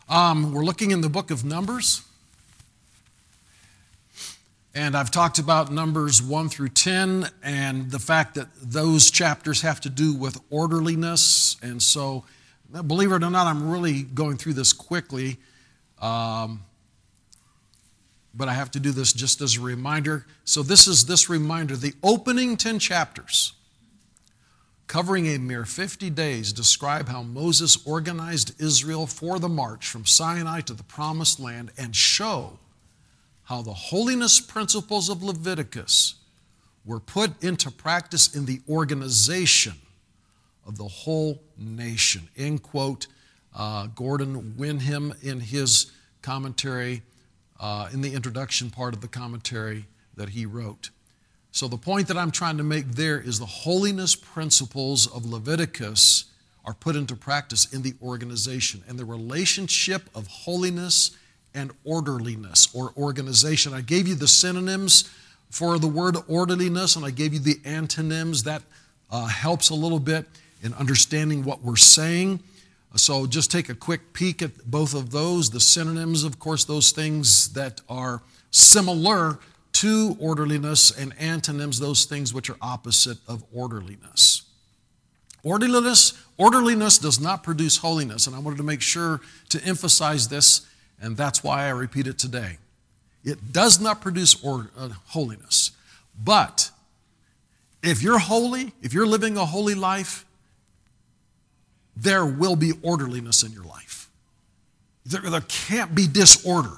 We're looking in the book of Numbers, and I've talked about Numbers 1 through 10 and the fact that those chapters have to do with orderliness. And so, believe it or not, I'm really going through this quickly, but I have to do this just as a reminder. So this is this reminder. The opening 10 chapters, covering a mere 50 days, describe how Moses organized Israel for the march from Sinai to the Promised Land and show how the holiness principles of Leviticus were put into practice in the organization of the whole nation. End quote. Gordon Wenham in his commentary, in the introduction part of the commentary that he wrote. So the point that I'm trying to make there is the holiness principles of Leviticus are put into practice in the organization, and the relationship of holiness and orderliness or organization. I gave you the synonyms for the word orderliness, and I gave you the antonyms. That helps a little bit in understanding what we're saying. So just take a quick peek at both of those. The synonyms, of course, those things that are similar to orderliness, and antonyms, those things which are opposite of orderliness. Orderliness does not produce holiness, and I wanted to make sure to emphasize this, and that's why I repeat it today. It does not produce holiness. But if you're holy, if you're living a holy life, there will be orderliness in your life. There can't be disorder.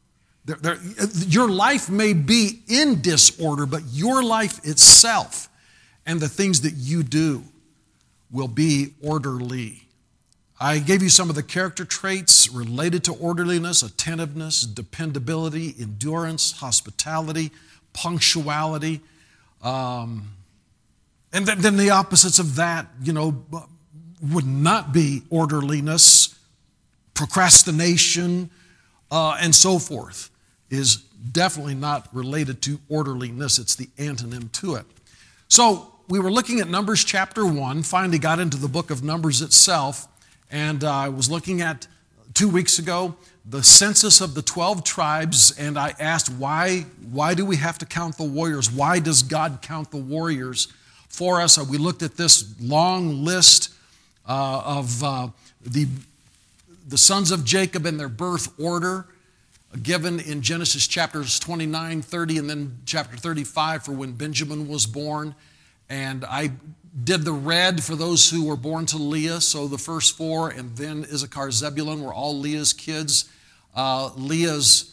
Your life may be in disorder, but your life itself and the things that you do will be orderly. I gave you some of the character traits related to orderliness: attentiveness, dependability, endurance, hospitality, punctuality. And then the opposites of that, would not be orderliness, procrastination, and so forth, is definitely not related to orderliness. It's the antonym to it. So we were looking at Numbers chapter 1, finally got into the book of Numbers itself, and I was looking at 2 weeks ago the census of the 12 tribes, and I asked why do we have to count the warriors? Why does God count the warriors for us? We looked at this long list of the sons of Jacob and their birth order, given in Genesis chapters 29, 30, and then chapter 35 for when Benjamin was born. And I did the red for those who were born to Leah, so the first four, and then Issachar, Zebulun were all Leah's kids. Bilhah,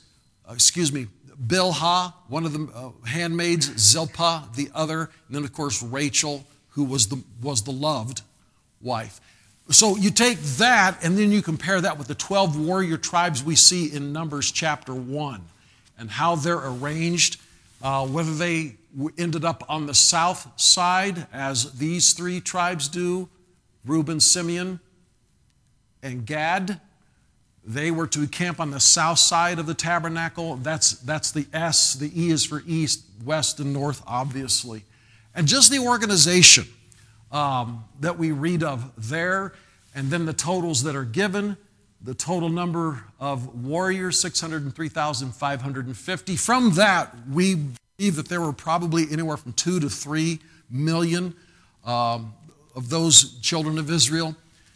one of the handmaids, Zilpah, the other, and then of course Rachel, who was the loved wife. So you take that and then you compare that with the 12 warrior tribes we see in Numbers chapter 1 and how they're arranged, whether they ended up on the south side as these three tribes do, Reuben, Simeon, and Gad. They were to camp on the south side of the tabernacle. That's the S. The E is for east, west, and north, obviously. And just the organization that we read of there, and then the totals that are given, the total number of warriors, 603,550. From that, we believe that there were probably anywhere from 2 to 3 million of those children of Israel.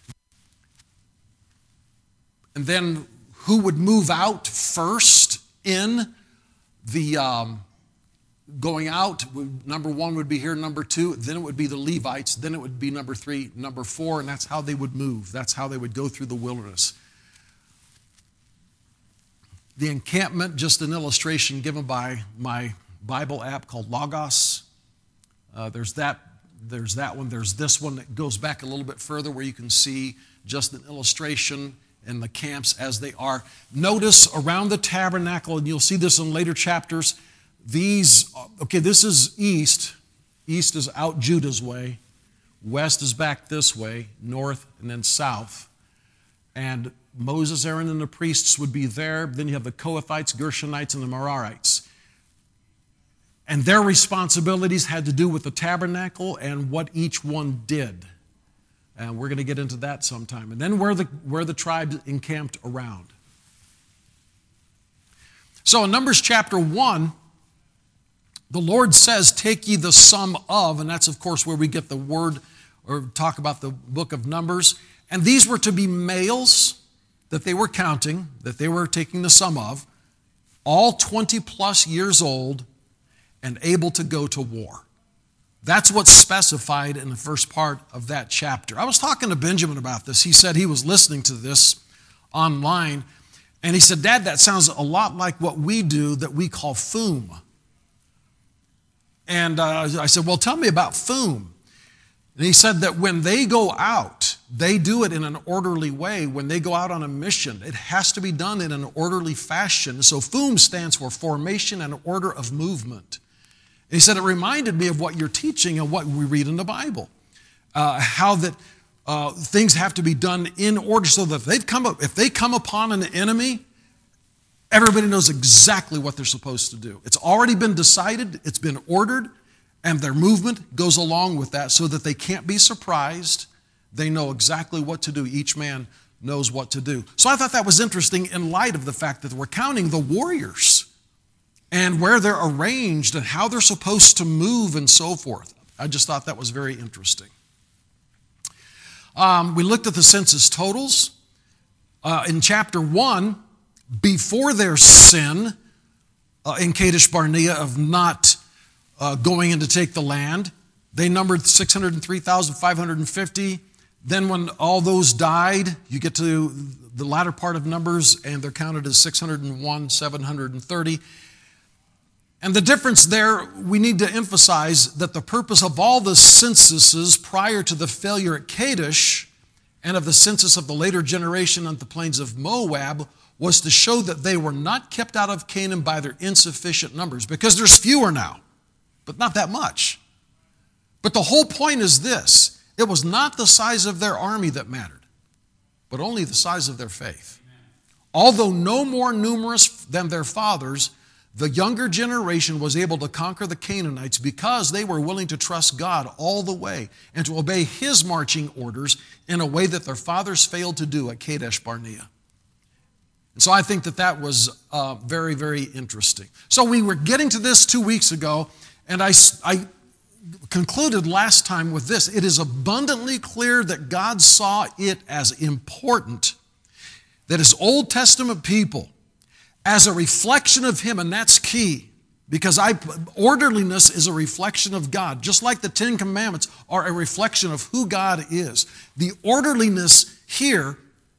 And then who would move out first in the going out? Number 1 would be here, number 2, then it would be the Levites, then it would be number 3, number 4, and that's how they would move. That's how they would go through the wilderness. The encampment, just an illustration given by my Bible app called Logos. There's that one. There's this one that goes back a little bit further where you can see just an illustration in the camps as they are. Notice around the tabernacle, and you'll see this in later chapters, this is east. East is out Judah's way. West is back this way, north, and then south. And Moses, Aaron, and the priests would be there. Then you have the Kohathites, Gershonites, and the Merarites. And their responsibilities had to do with the tabernacle and what each one did. And we're going to get into that sometime. And then where the tribes encamped around. So in Numbers chapter 1, the Lord says, take ye the sum of, and that's of course where we get the word or talk about the book of Numbers. And these were to be males that they were counting, that they were taking the sum of, all 20 plus years old and able to go to war. That's what's specified in the first part of that chapter. I was talking to Benjamin about this. He said he was listening to this online, and he said, Dad, that sounds a lot like what we do that we call FOOM. And I said, well, tell me about FOOM. And he said that when they go out, they do it in an orderly way. When they go out on a mission, it has to be done in an orderly fashion. So FOOM stands for Formation and Order of Movement. And he said, it reminded me of what you're teaching and what we read in the Bible. How that things have to be done in order so that if they come upon an enemy, everybody knows exactly what they're supposed to do. It's already been decided, it's been ordered, and their movement goes along with that so that they can't be surprised. They know exactly what to do. Each man knows what to do. So I thought that was interesting in light of the fact that we're counting the warriors and where they're arranged and how they're supposed to move and so forth. I just thought that was very interesting. We looked at the census totals. In chapter 1, before their sin in Kadesh Barnea of not going in to take the land, they numbered 603,550. Then when all those died, you get to the latter part of Numbers, and they're counted as 601,730. And the difference there, we need to emphasize that the purpose of all the censuses prior to the failure at Kadesh and of the census of the later generation on the plains of Moab was to show that they were not kept out of Canaan by their insufficient numbers, because there's fewer now, but not that much. But the whole point is this: it was not the size of their army that mattered, but only the size of their faith. Although no more numerous than their fathers, the younger generation was able to conquer the Canaanites because they were willing to trust God all the way and to obey His marching orders in a way that their fathers failed to do at Kadesh Barnea. And so I think that was very, very interesting. So we were getting to this 2 weeks ago, and I concluded last time with this: it is abundantly clear that God saw it as important that His Old Testament people, as a reflection of Him, and that's key, because orderliness is a reflection of God, just like the Ten Commandments are a reflection of who God is. The orderliness here,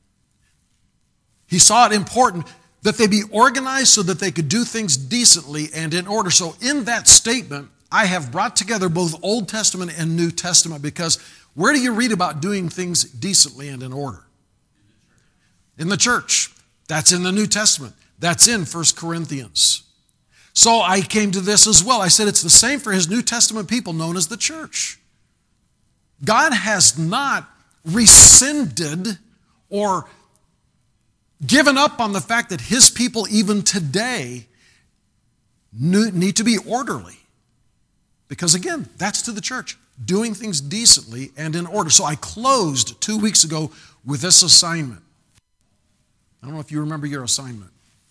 He saw it important that they be organized so that they could do things decently and in order. So in that statement, I have brought together both Old Testament and New Testament, because where do you read about doing things decently and in order? In the church. That's in the New Testament. That's in 1 Corinthians. So I came to this as well. I said it's the same for His New Testament people known as the church. God has not rescinded or given up on the fact that His people even today need to be orderly. Because again, that's to the church, doing things decently and in order. So I closed 2 weeks ago with this assignment. I don't know if you remember your assignment.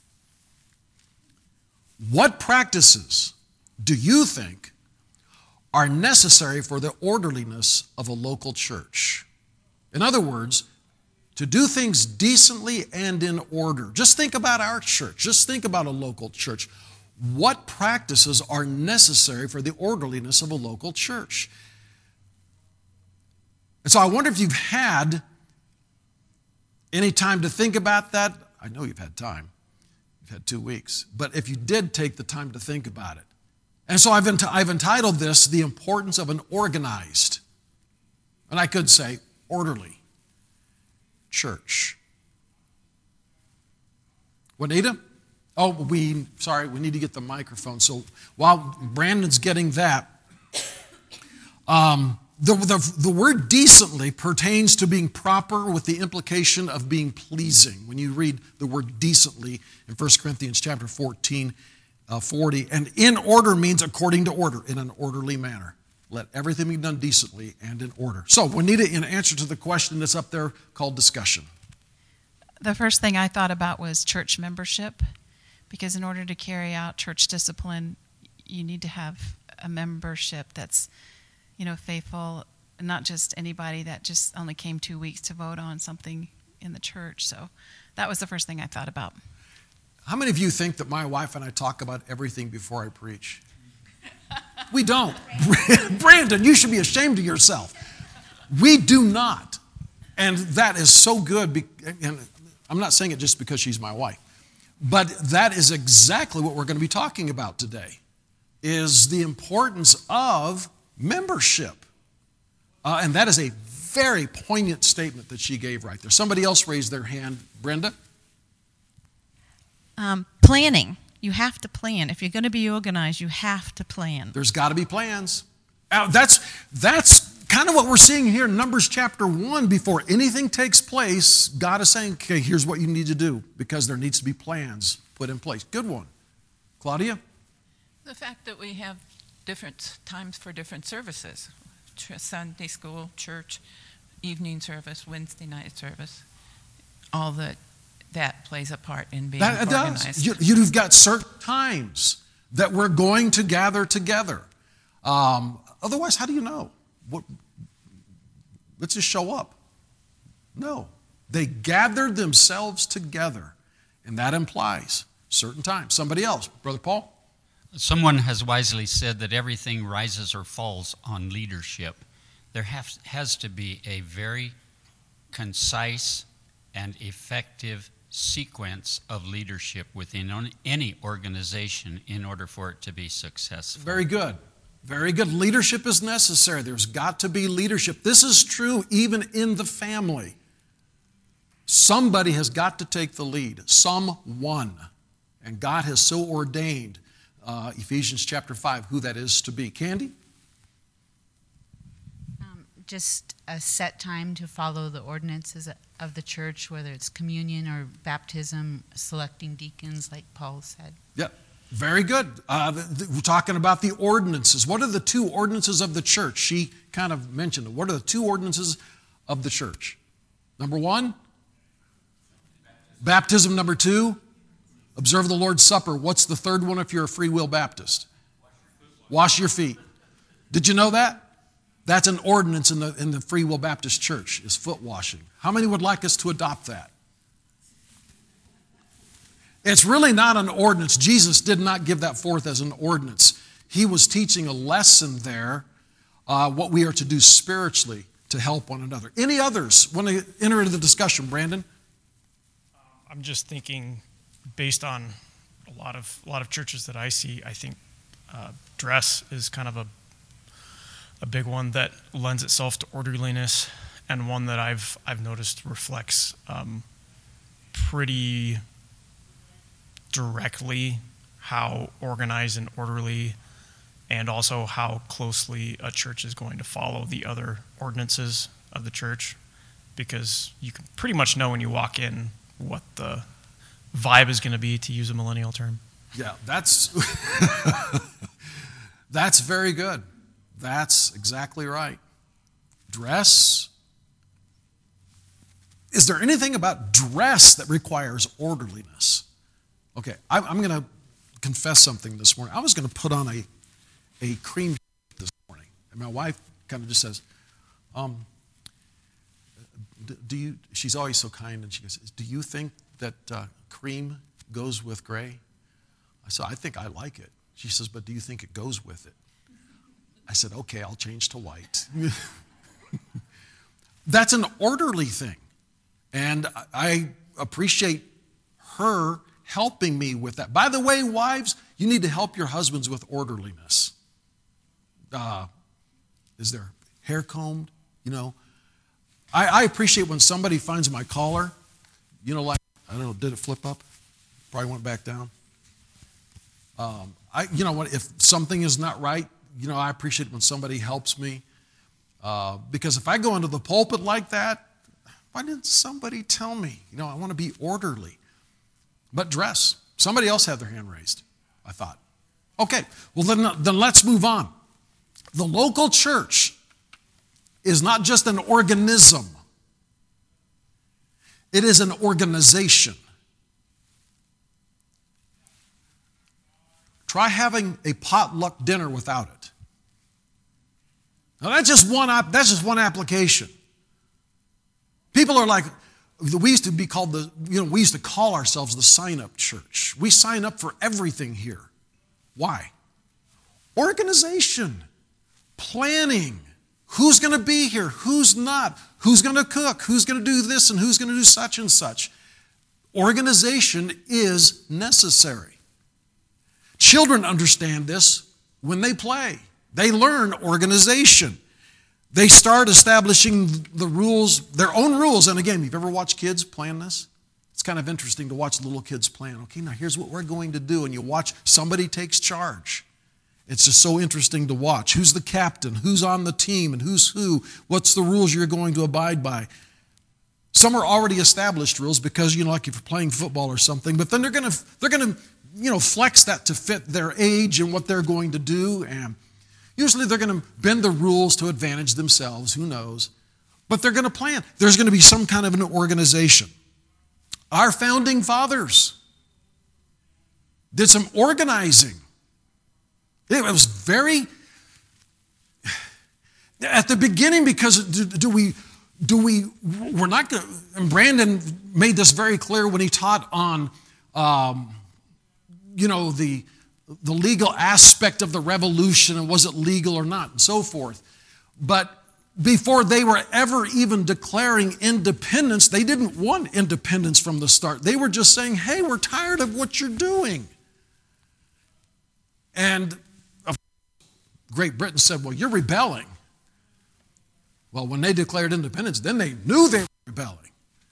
What practices do you think are necessary for the orderliness of a local church? In other words, to do things decently and in order. Just think about our church. Just think about a local church. What practices are necessary for the orderliness of a local church? And so I wonder if you've had any time to think about that. I know you've had time. You've had 2 weeks. But if you did take the time to think about it. And so I've entitled this, The Importance of an Organized, and I could say orderly church. Juanita? Oh, we need to get the microphone. So while Brandon's getting that, the word decently pertains to being proper with the implication of being pleasing. When you read the word decently in 1 Corinthians chapter 14, 40, and in order means according to order, in an orderly manner. Let everything be done decently and in order. So, Juanita, in answer to the question that's up there called discussion. The first thing I thought about was church membership, because in order to carry out church discipline, you need to have a membership that's, faithful, not just anybody that just only came 2 weeks to vote on something in the church. So that was the first thing I thought about. How many of you think that my wife and I talk about everything before I preach? We don't. Brandon, you should be ashamed of yourself. We do not. And that is so good. And I'm not saying it just because she's my wife. But that is exactly what we're going to be talking about today, is the importance of membership. And that is a very poignant statement that she gave right there. Somebody else raised their hand. Brenda? Planning. You have to plan. If you're going to be organized, you have to plan. There's got to be plans. That's kind of what we're seeing here in Numbers chapter 1. Before anything takes place, God is saying, okay, here's what you need to do, because there needs to be plans put in place. Good one. Claudia? The fact that we have different times for different services. Sunday school, church, evening service, Wednesday night service. All that plays a part in being organized. Does. You've got certain times that we're going to gather together. Otherwise, how do you know? Let's just show up. No. They gathered themselves together, and that implies certain times. Somebody else. Brother Paul? Someone has wisely said that everything rises or falls on leadership. There has to be a very concise and effective sequence of leadership within any organization in order for it to be successful. Very good. Very good. Leadership is necessary. There's got to be leadership. This is true even in the family. Somebody has got to take the lead. Someone. And God has so ordained, Ephesians chapter 5, who that is to be. Candy? Just a set time to follow the ordinances of the church, whether it's communion or baptism, selecting deacons, like Paul said. Yep. Very good. We're talking about the ordinances. What are the two ordinances of the church? She kind of mentioned it. What are the two ordinances of the church? Number one, baptism. Number two, observe the Lord's Supper. What's the third one if you're a Free Will Baptist? Wash your feet. Did you know that? That's an ordinance in the Free Will Baptist Church, is foot washing. How many would like us to adopt that? It's really not an ordinance. Jesus did not give that forth as an ordinance. He was teaching a lesson there, what we are to do spiritually to help one another. Any others want to enter into the discussion? Brandon? I'm just thinking, based on a lot of churches that I see, I think dress is kind of a big one that lends itself to orderliness, and one that I've noticed reflects pretty directly how organized and orderly, and also how closely a church is going to follow the other ordinances of the church, because you can pretty much know when you walk in what the vibe is going to be, to use a millennial term. Yeah, that's that's very good. That's exactly right. Dress. Is there anything about dress that requires orderliness? Okay, I'm going to confess something this morning. I was going to put on a cream shirt this morning, and my wife kind of just says, she's always so kind, and she goes, do you think that cream goes with gray? I said, I think I like it. She says, but do you think it goes with it? I said, okay, I'll change to white. That's an orderly thing. And I appreciate her helping me with that. By the way, wives, you need to help your husbands with orderliness. Is their hair combed? You know, I appreciate when somebody finds my collar, you know, like, I don't know, did it flip up? Probably went back down. You know what, if something is not right, you know, I appreciate when somebody helps me. Because if I go into the pulpit like that, why didn't somebody tell me? You know, I want to be orderly. But dress. Somebody else had their hand raised, I thought. Okay, well then let's move on. The local church is not just an organism. It is an organization. Try having a potluck dinner without it. Now that's just one application. People are like, we used to call ourselves the sign-up church. We sign up for everything here. Why? Organization, planning. Who's going to be here? Who's not? Who's going to cook? Who's going to do this and who's going to do such and such? Organization is necessary. Children understand this when they play. They learn organization. They start establishing the rules, their own rules. And again, you've ever watched kids plan this? It's kind of interesting to watch little kids plan. Okay, now here's what we're going to do. And you watch somebody takes charge. It's just so interesting to watch. Who's the captain? Who's on the team? And who's who? What's the rules you're going to abide by? Some are already established rules because, like if you're playing football or something, but then they're going to flex that to fit their age and what they're going to do. And usually they're going to bend the rules to advantage themselves. Who knows? But they're going to plan. There's going to be some kind of an organization. Our founding fathers did some organizing. It was very, at the beginning, because we're not going to, and Brandon made this very clear when he taught on, the legal aspect of the revolution and was it legal or not and so forth. But before they were ever even declaring independence, they didn't want independence from the start. They were just saying, hey, we're tired of what you're doing. And Great Britain said, well, you're rebelling. Well, when they declared independence, then they knew they were rebelling.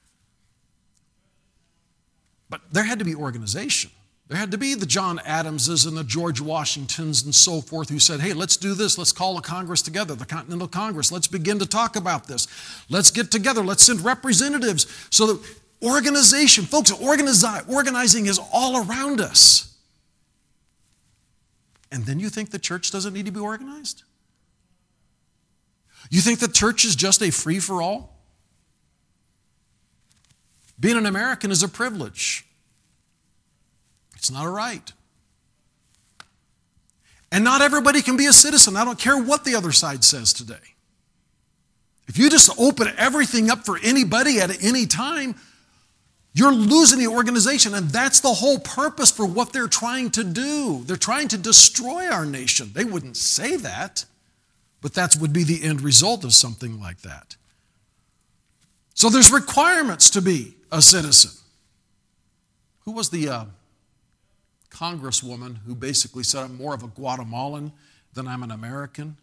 But there had to be organization. There had to be the John Adamses and the George Washingtons and so forth who said, hey, let's do this. Let's call a Congress together, the Continental Congress. Let's begin to talk about this. Let's get together. Let's send representatives. So that organization, folks, organizing is all around us. And then you think the church doesn't need to be organized? You think the church is just a free-for-all? Being an American is a privilege. It's not a right. And not everybody can be a citizen. I don't care what the other side says today. If you just open everything up for anybody at any time, you're losing the organization, and that's the whole purpose for what they're trying to do. They're trying to destroy our nation. They wouldn't say that, but that would be the end result of something like that. So there's requirements to be a citizen. Who was the congresswoman who basically said, I'm more of a Guatemalan than I'm an American?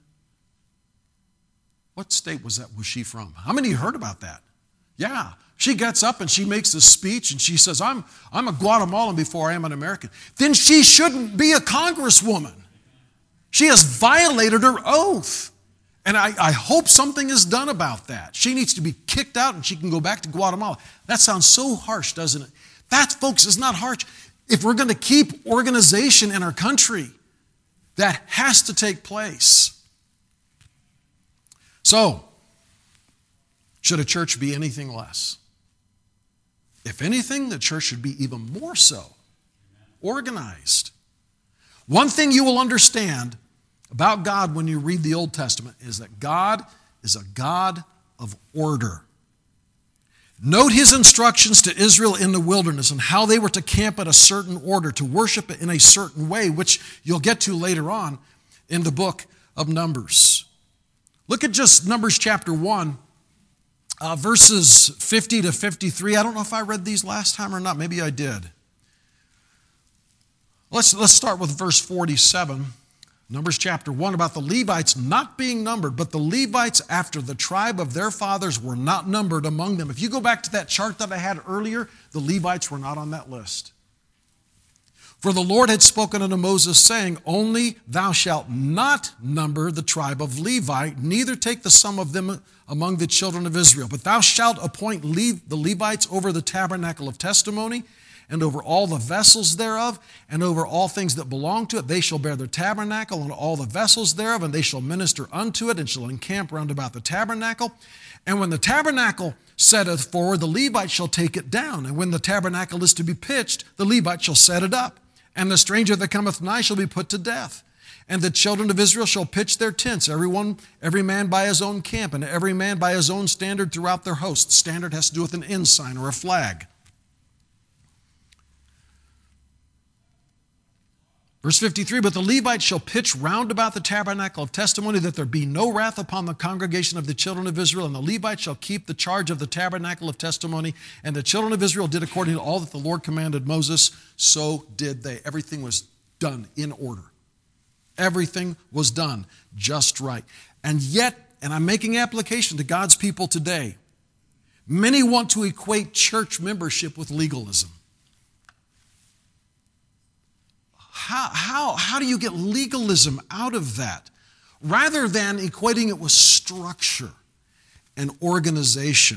What state was she from? How many of you heard about that? Yeah. She gets up and she makes this speech and she says, I'm a Guatemalan before I am an American. Then she shouldn't be a congresswoman. She has violated her oath. And I hope something is done about that. She needs to be kicked out and she can go back to Guatemala. That sounds so harsh, doesn't it? That, folks, is not harsh. If we're going to keep organization in our country, that has to take place. So, should a church be anything less? If anything, the church should be even more so organized. One thing you will understand about God when you read the Old Testament is that God is a God of order. Note his instructions to Israel in the wilderness and how they were to camp at a certain order, to worship in a certain way, which you'll get to later on in the book of Numbers. Look at just Numbers chapter 1. Verses 50 to 53. I don't know if I read these last time or not. Maybe I did. Let's start with verse 47. Numbers chapter 1 about the Levites not being numbered, but the Levites after the tribe of their fathers were not numbered among them. If you go back to that chart that I had earlier, the Levites were not on that list. For the Lord had spoken unto Moses, saying, only thou shalt not number the tribe of Levi, neither take the sum of them among the children of Israel. But thou shalt appoint the Levites over the tabernacle of testimony, and over all the vessels thereof, and over all things that belong to it. They shall bear the tabernacle and all the vessels thereof, and they shall minister unto it, and shall encamp round about the tabernacle. And when the tabernacle setteth forward, the Levites shall take it down. And when the tabernacle is to be pitched, the Levites shall set it up. And the stranger that cometh nigh shall be put to death. And the children of Israel shall pitch their tents, every man by his own camp, and every man by his own standard throughout their host. Standard has to do with an ensign or a flag. Verse 53, but the Levites shall pitch round about the tabernacle of testimony, that there be no wrath upon the congregation of the children of Israel. And the Levites shall keep the charge of the tabernacle of testimony. And the children of Israel did according to all that the Lord commanded Moses. So did they. Everything was done in order. Everything was done just right. And yet, and I'm making application to God's people today, many want to equate church membership with legalism. How do you get legalism out of that? Rather than equating it with structure and organization.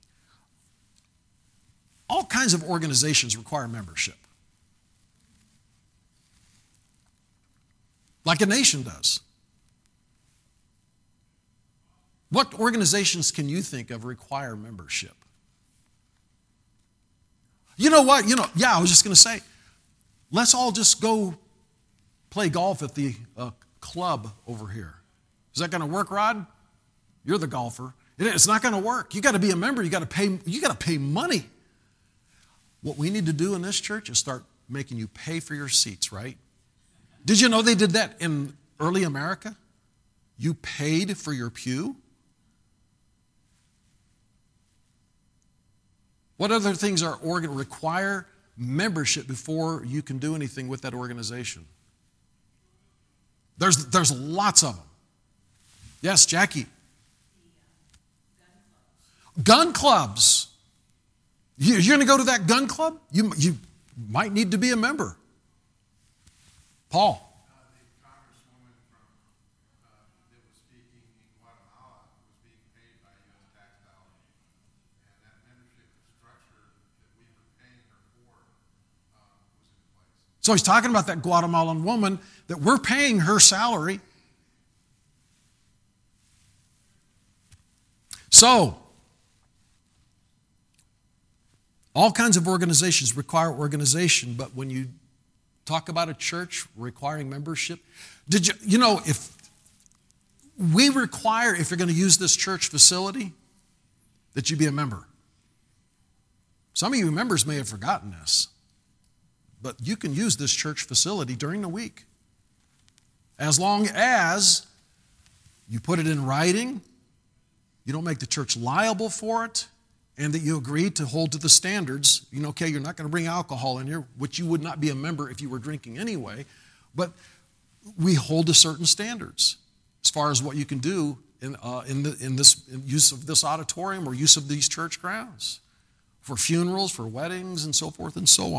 All kinds of organizations require membership. Like a nation does. What organizations can you think of require membership? You know what? I was just going to say, let's all just go play golf at the club over here. Is that going to work, Rod? You're the golfer. It's not going to work. You got to be a member. You got to pay money. What we need to do in this church is start making you pay for your seats, right? Did you know they did that in early America? You paid for your pew? What other things require membership before you can do anything with that organization? There's lots of them. Yes, Jackie. Gun clubs. You're going to go to that gun club? You might need to be a member. Paul. The congresswoman that was speaking in Guatemala was being paid by U.S. tax dollars. And that membership structure that we were paying her for was in place. So he's talking about that Guatemalan woman that we're paying her salary. So, all kinds of organizations require organization, but when you talk about a church requiring membership, if we require, if you're going to use this church facility, that you be a member. Some of you members may have forgotten this, but you can use this church facility during the week. As long as you put it in writing, you don't make the church liable for it, and that you agree to hold to the standards. You're not going to bring alcohol in here, which you would not be a member if you were drinking anyway, but we hold to certain standards as far as what you can do in use of this auditorium or use of these church grounds for funerals, for weddings, and so forth and so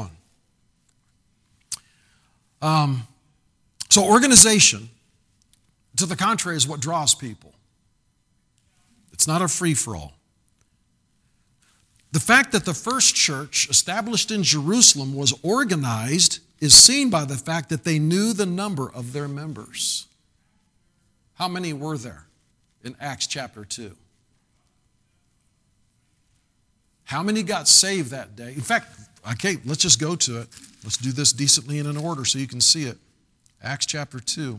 on. So organization, to the contrary, is what draws people. It's not a free-for-all. The fact that the first church established in Jerusalem was organized is seen by the fact that they knew the number of their members. How many were there in Acts chapter 2? How many got saved that day? In fact, okay, let's just go to it. Let's do this decently and in order so you can see it. Acts chapter 2.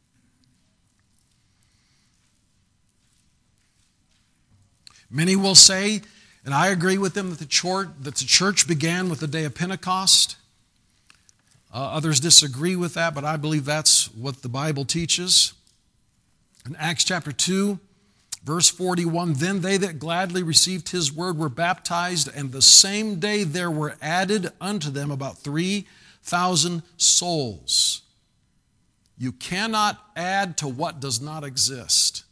Many will say, and I agree with them, that the church began with the day of Pentecost. Others disagree with that, but I believe that's what the Bible teaches. In Acts chapter 2, verse 41, then they that gladly received his word were baptized, and the same day there were added unto them about 3,000 souls. You cannot add to what does not exist.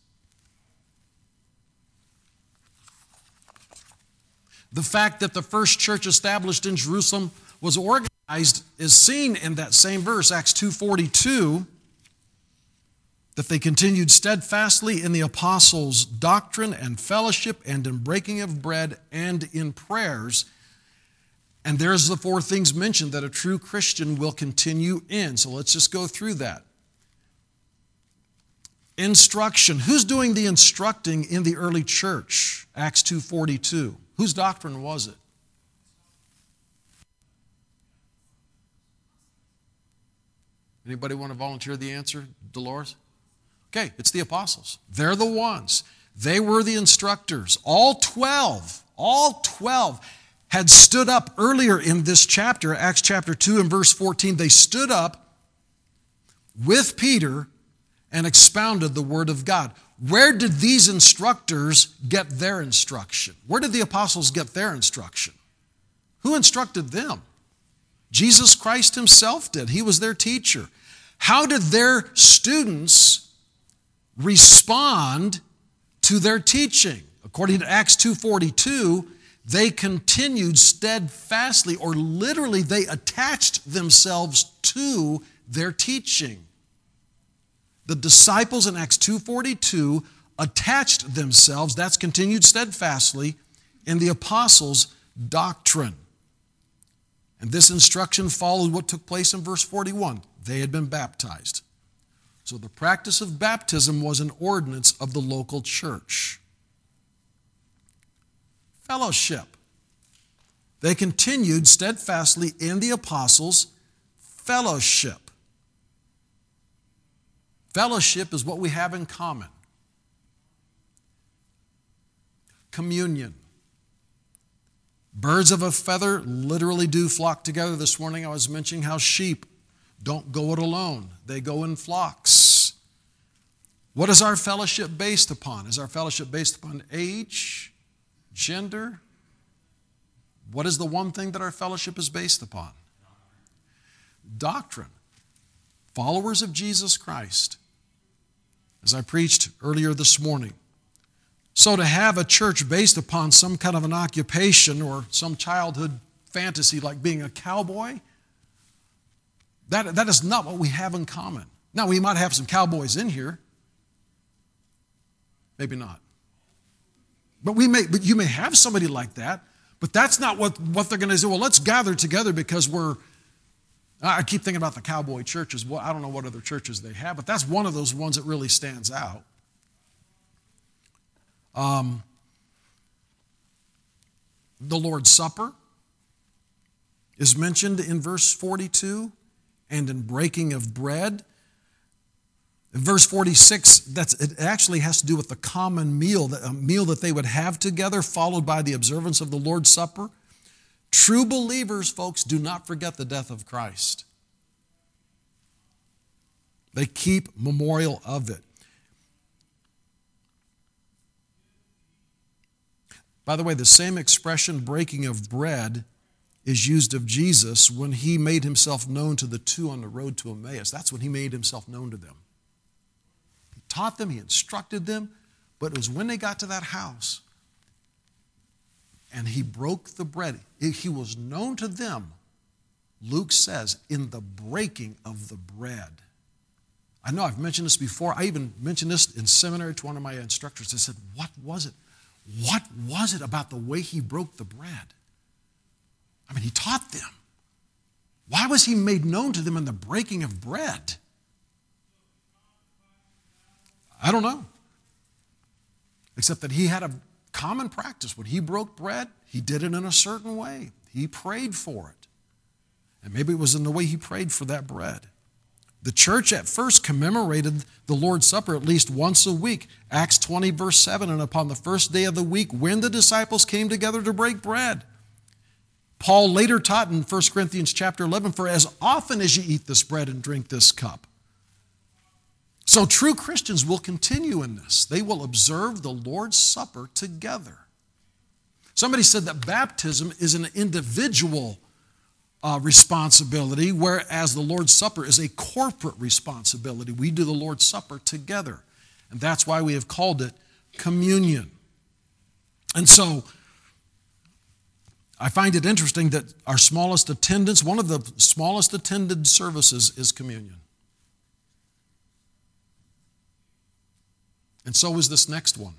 The fact that the first church established in Jerusalem was organized is seen in that same verse, Acts 2:42, that they continued steadfastly in the apostles' doctrine and fellowship and in breaking of bread and in prayers. And there's the four things mentioned that a true Christian will continue in. So let's just go through that. Instruction. Who's doing the instructing in the early church? Acts 2:42. Whose doctrine was it? Anybody want to volunteer the answer, Dolores? Okay, it's the apostles. They're the ones. They were the instructors. All 12 had stood up earlier in this chapter, Acts chapter 2 and verse 14. They stood up with Peter and expounded the word of God. Where did these instructors get their instruction? Where did the apostles get their instruction? Who instructed them? Jesus Christ himself did. He was their teacher. How did their students respond to their teaching? According to Acts 2:42, they continued steadfastly, or literally they attached themselves to their teaching. The disciples in Acts 2:42 attached themselves, that's continued steadfastly, in the apostles' doctrine. And this instruction followed what took place in verse 41. They had been baptized. So the practice of baptism was an ordinance of the local church. Fellowship. They continued steadfastly in the apostles' fellowship. Fellowship is what we have in common. Communion. Birds of a feather literally do flock together. This morning I was mentioning how sheep don't go it alone. They go in flocks. What is our fellowship based upon? Is our fellowship based upon age, gender? What is the one thing that our fellowship is based upon? Doctrine. Followers of Jesus Christ. As I preached earlier this morning. So to have a church based upon some kind of an occupation or some childhood fantasy like being a cowboy, that is not what we have in common. Now, we might have some cowboys in here. Maybe not. But you may have somebody like that, but that's not what they're going to say. Well, let's gather together because I keep thinking about the cowboy churches. Well, I don't know what other churches they have, but that's one of those ones that really stands out. The Lord's Supper is mentioned in verse 42 and in breaking of bread. In verse 46, it actually has to do with the common meal, a meal that they would have together, followed by the observance of the Lord's Supper. True believers, folks, do not forget the death of Christ. They keep memorial of it. By the way, the same expression, breaking of bread, is used of Jesus when he made himself known to the two on the road to Emmaus. That's when he made himself known to them. He taught them, he instructed them, but it was when they got to that house and he broke the bread. He was known to them, Luke says, in the breaking of the bread. I know I've mentioned this before. I even mentioned this in seminary to one of my instructors. I said, what was it? What was it about the way he broke the bread? I mean, he taught them. Why was he made known to them in the breaking of bread? I don't know. Except that he had a common practice. When he broke bread, he did it in a certain way. He prayed for it. And maybe it was in the way he prayed for that bread. The church at first commemorated the Lord's Supper at least once a week. Acts 20, verse 7, and upon the first day of the week, when the disciples came together to break bread. Paul later taught in 1 Corinthians chapter 11, for as often as you eat this bread and drink this cup. So true Christians will continue in this. They will observe the Lord's Supper together. Somebody said that baptism is an individual responsibility, whereas the Lord's Supper is a corporate responsibility. We do the Lord's Supper together. And that's why we have called it communion. And so, I find it interesting that our smallest attendance, one of the smallest attended services is communion. And so is this next one.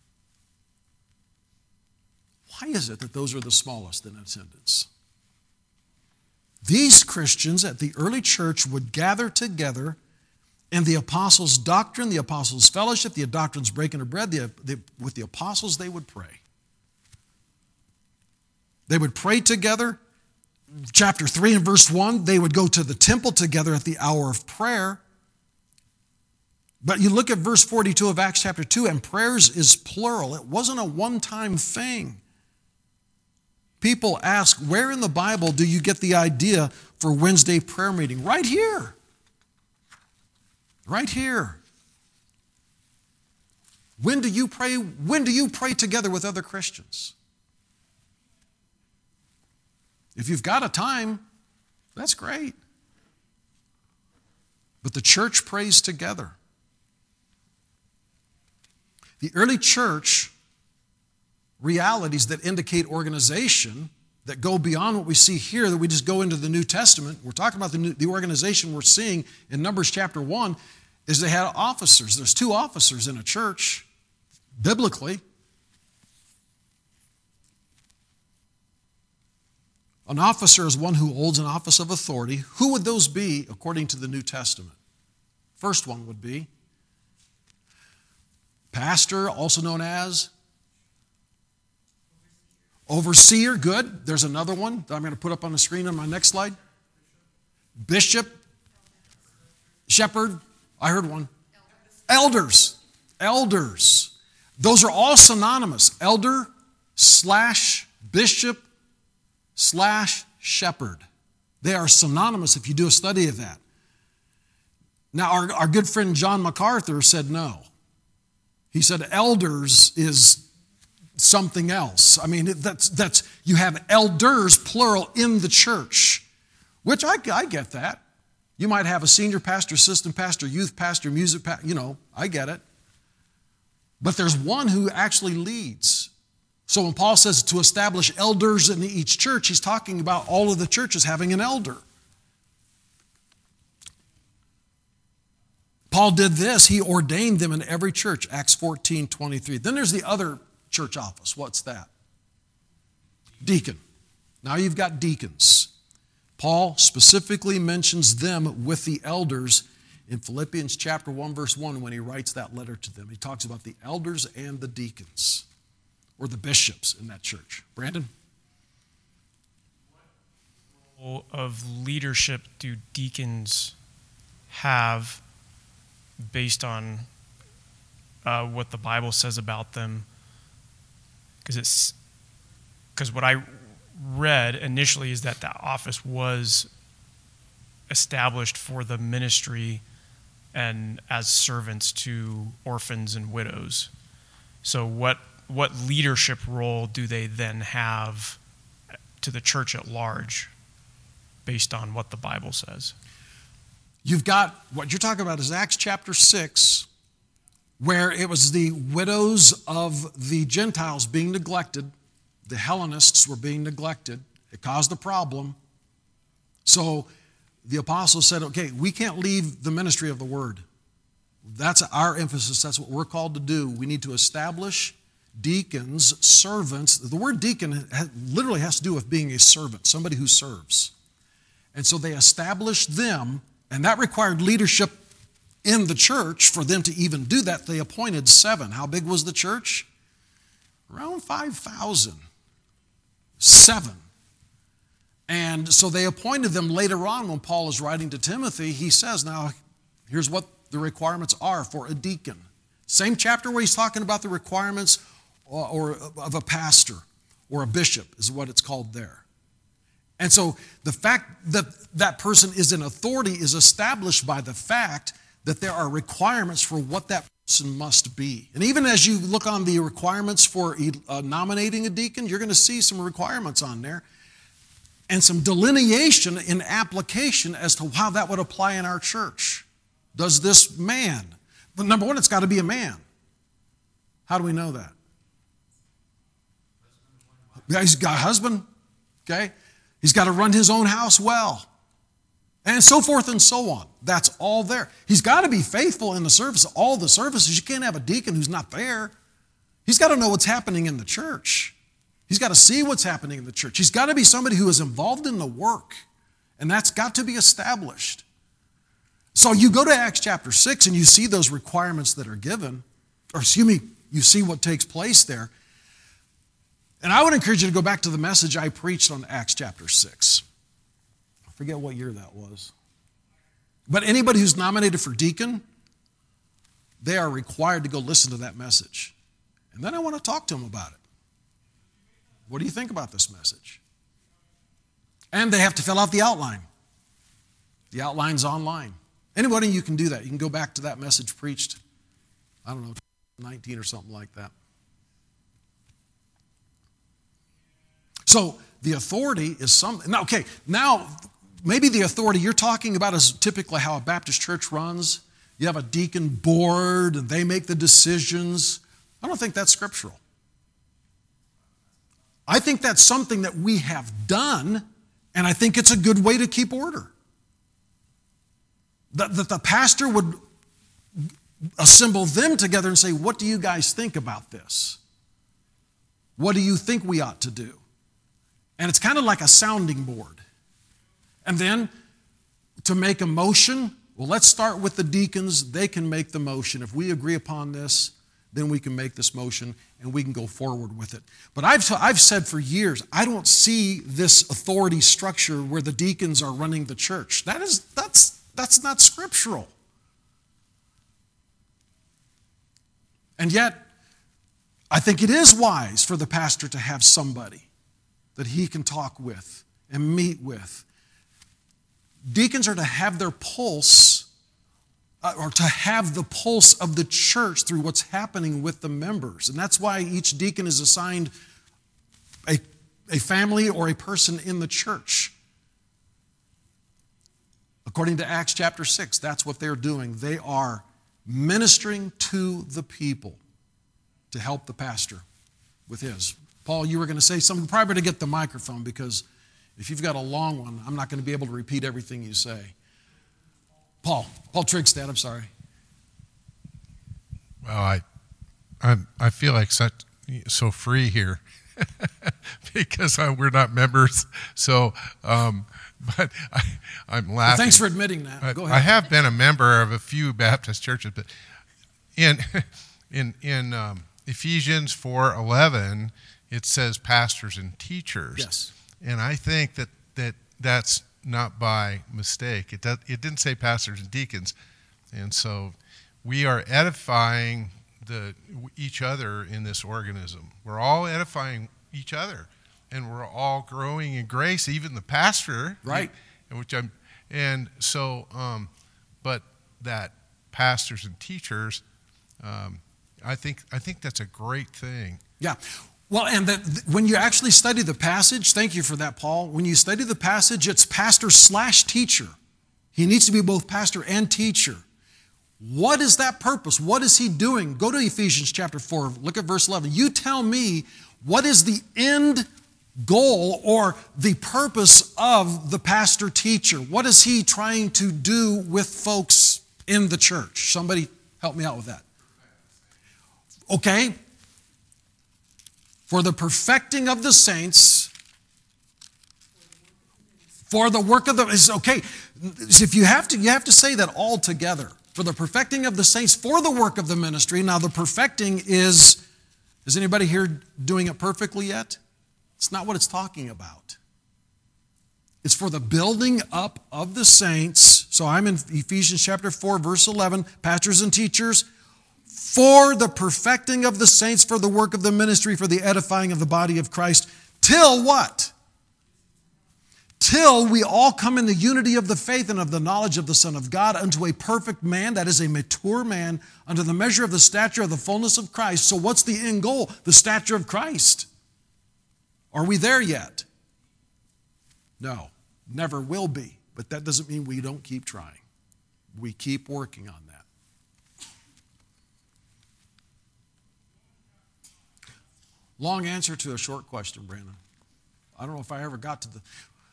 Why is it that those are the smallest in attendance? These Christians at the early church would gather together in the apostles' doctrine, the apostles' fellowship, the doctrine's breaking of bread. With the apostles, they would pray. They would pray together. chapter 3 and verse 1, they would go to the temple together at the hour of prayer. But you look at verse 42 of Acts chapter 2, and prayers is plural. It wasn't a one-time thing. People ask, where in the Bible do you get the idea for Wednesday prayer meeting? Right here. Right here. When do you pray? When do you pray together with other Christians? If you've got a time, that's great. But the church prays together. The early church realities that indicate organization, that go beyond what we see here, that we just go into the New Testament. We're talking about the organization we're seeing in Numbers chapter 1, is they had officers. There's 2 officers in a church, biblically. An officer is one who holds an office of authority. Who would those be according to the New Testament? First one would be pastor, also known as overseer. Good. There's another one that I'm going to put up on the screen on my next slide. Bishop, shepherd. I heard one. Elders. Elders. Those are all synonymous. Elder / bishop / shepherd. They are synonymous if you do a study of that. Now, our good friend John MacArthur said no. He said elders is something else. I mean, that's you have elders, plural, in the church, which I get that. You might have a senior pastor, assistant pastor, youth pastor, music pastor, I get it. But there's one who actually leads. So when Paul says to establish elders in each church, he's talking about all of the churches having an elder. Paul did this. He ordained them in every church, Acts 14:23. Then there's the other church office. What's that? Deacon. Now you've got deacons. Paul specifically mentions them with the elders in Philippians chapter 1, verse 1 when he writes that letter to them. He talks about the elders and the deacons, or the bishops in that church. Brandon? What role of leadership do deacons have based on what the Bible says about them? Because what I read initially is that the office was established for the ministry and as servants to orphans and widows. So what leadership role do they then have to the church at large based on what the Bible says? You've got, what you're talking about is Acts chapter 6, where it was the widows of the Gentiles being neglected. The Hellenists were being neglected. It caused a problem. So the apostles said, okay, we can't leave the ministry of the word. That's our emphasis. That's what we're called to do. We need to establish deacons, servants. The word deacon literally has to do with being a servant, somebody who serves. And so they established them, and that required leadership in the church. For them to even do that, they appointed 7. How big was the church? Around 5,000. 7. And so they appointed them later on when Paul is writing to Timothy. He says, now, here's what the requirements are for a deacon. Same chapter where he's talking about the requirements or of a pastor or a bishop is what it's called there. And so the fact that that person is in authority is established by the fact that there are requirements for what that person must be. And even as you look on the requirements for nominating a deacon, you're going to see some requirements on there and some delineation in application as to how that would apply in our church. Does this man? But number one, it's got to be a man. How do we know that? He's got a husband, okay? He's got to run his own house well. And so forth and so on. That's all there. He's got to be faithful in the service, all the services. You can't have a deacon who's not there. He's got to know what's happening in the church. He's got to see what's happening in the church. He's got to be somebody who is involved in the work. And that's got to be established. So you go to Acts chapter 6 and you see those requirements that are given. Or you see what takes place there. And I would encourage you to go back to the message I preached on Acts chapter 6. forget what year that was. But anybody who's nominated for deacon, they are required to go listen to that message. And then I want to talk to them about it. What do you think about this message? And they have to fill out the outline. The outline's online. Anybody, you can do that. You can go back to that message preached, I don't know, 19 or something like that. So the authority is something. Now, okay, now maybe the authority you're talking about is typically how a Baptist church runs. You have a deacon board and they make the decisions. I don't think that's scriptural. I think that's something that we have done, and I think it's a good way to keep order. That the pastor would assemble them together and say, what do you guys think about this? What do you think we ought to do? And it's kind of like a sounding board. And then to make a motion, well, let's start with the deacons. They can make the motion. If we agree upon this, then we can make this motion and we can go forward with it. But I've said for years, I don't see this authority structure where the deacons are running the church. That's not scriptural. And yet, I think it is wise for the pastor to have somebody that he can talk with and meet with. Deacons are to have their pulse, or to have the pulse of the church through what's happening with the members. And that's why each deacon is assigned a family or a person in the church. According to Acts chapter 6, that's what they're doing. They are ministering to the people to help the pastor with his. Paul, you were going to say something. Probably to get the microphone, because if you've got a long one, I'm not going to be able to repeat everything you say. Paul Trigstad, I'm sorry. Well, I feel like so free here because we're not members. So, but I'm laughing. Well, thanks for admitting that. Go ahead. I have been a member of a few Baptist churches, but in Ephesians 4:11, it says pastors and teachers. Yes. And I think that's not by mistake. It didn't say pastors and deacons. And so we are edifying each other in this organism. We're all edifying each other, and we're all growing in grace, even the pastor. Right. But that pastors and teachers, I think that's a great thing. Yeah. Well, and when you actually study the passage, thank you for that, Paul. When you study the passage, it's pastor/teacher. He needs to be both pastor and teacher. What is that purpose? What is he doing? Go to Ephesians chapter 4. Look at verse 11. You tell me, what is the end goal or the purpose of the pastor-teacher? What is he trying to do with folks in the church? Somebody help me out with that. Okay. For the perfecting of the saints, for the work of the, okay, if you have to say that all together. For the perfecting of the saints, for the work of the ministry. Now the perfecting is anybody here doing it perfectly yet? It's not what it's talking about. It's for the building up of the saints. So I'm in Ephesians chapter 4, verse 11, pastors and teachers, for the perfecting of the saints, for the work of the ministry, for the edifying of the body of Christ, till what? Till we all come in the unity of the faith and of the knowledge of the Son of God, unto a perfect man, that is a mature man, unto the measure of the stature of the fullness of Christ. So what's the end goal? The stature of Christ. Are we there yet? No, never will be. But that doesn't mean we don't keep trying. We keep working on that. Long answer to a short question, Brandon. I don't know if I ever got to the...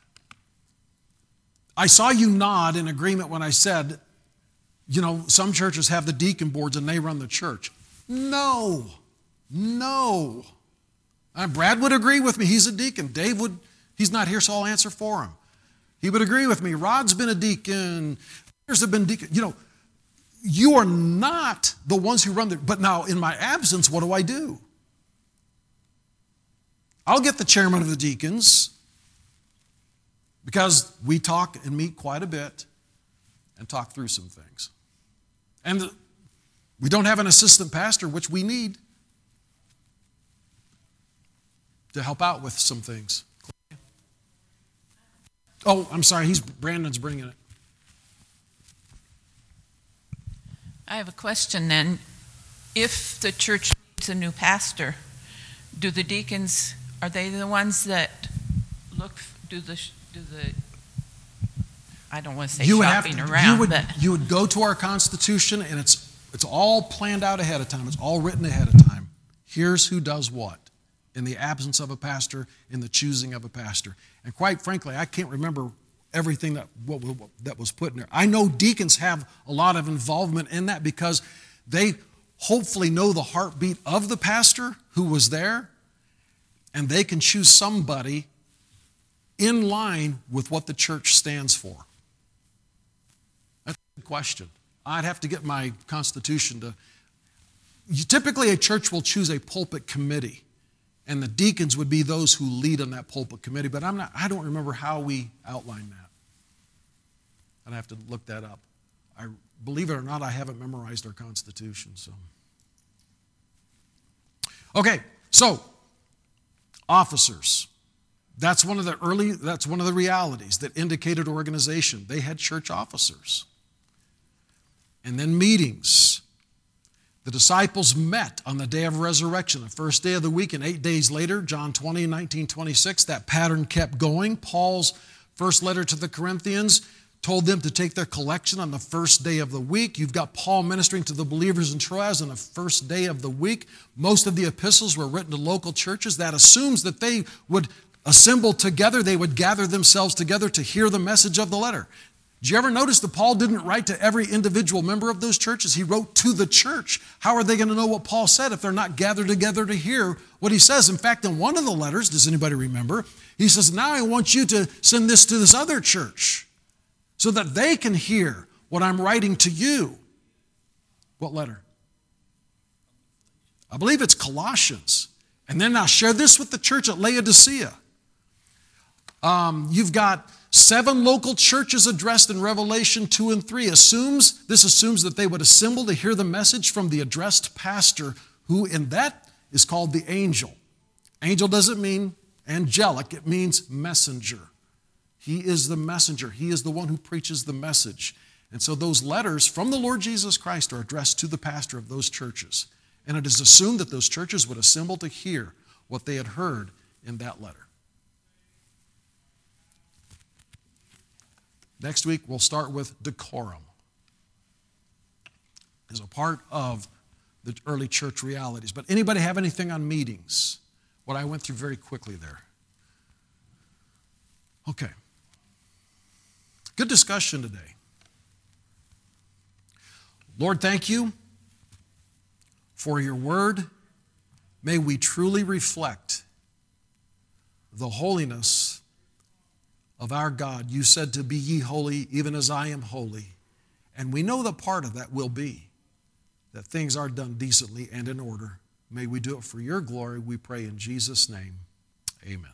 I saw you nod in agreement when I said, some churches have the deacon boards and they run the church. No. Brad would agree with me. He's a deacon. Dave would, he's not here, so I'll answer for him. He would agree with me. Rod's been a deacon. Others have been deacons. You are not the ones who run the, but now in my absence, what do? I'll get the chairman of the deacons. because we talk and meet quite a bit and talk through some things. And we don't have an assistant pastor, which we need to help out with some things. Oh, I'm sorry, Brandon's bringing it. I have a question then. If the church needs a new pastor, do the deacons, are they the ones that do the I don't want to say shopping around, but you would go to our Constitution, and it's all planned out ahead of time. It's all written ahead of time. Here's who does what in the absence of a pastor, in the choosing of a pastor. And quite frankly, I can't remember everything that was put in there. I know deacons have a lot of involvement in that because they hopefully know the heartbeat of the pastor who was there, and they can choose somebody in line with what the church stands for. That's a good question. I'd have to get my Constitution to... Typically, a church will choose a pulpit committee, and the deacons would be those who lead on that pulpit committee, but I don't remember how we outline that. I'd have to look that up. Believe it or not, I haven't memorized our Constitution. So, okay, so officers. That's one of the realities that indicated organization. They had church officers. And then meetings. The disciples met on the day of resurrection, the first day of the week, and 8 days later, John 20, 19:26, that pattern kept going. Paul's first letter to the Corinthians told them to take their collection on the first day of the week. You've got Paul ministering to the believers in Troas on the first day of the week. Most of the epistles were written to local churches. That assumes that they would assemble together. They would gather themselves together to hear the message of the letter. Did you ever notice that Paul didn't write to every individual member of those churches? He wrote to the church. How are they going to know what Paul said if they're not gathered together to hear what he says? In fact, in one of the letters, does anybody remember? He says, now I want you to send this to this other church so that they can hear what I'm writing to you. What letter? I believe it's Colossians. And then I'll share this with the church at Laodicea. You've got 7 local churches addressed in Revelation 2 and 3. This assumes that they would assemble to hear the message from the addressed pastor, who in that is called the angel. Angel doesn't mean angelic, it means messenger. He is the messenger. He is the one who preaches the message. And so those letters from the Lord Jesus Christ are addressed to the pastor of those churches. And it is assumed that those churches would assemble to hear what they had heard in that letter. Next week, we'll start with decorum as a part of the early church realities. But anybody have anything on meetings? What I went through very quickly there. Okay. Good discussion today. Lord, thank you for your word. May we truly reflect the holiness of our God. You said to be ye holy even as I am holy. And we know that part of that will be that things are done decently and in order. May we do it for your glory, we pray in Jesus' name. Amen.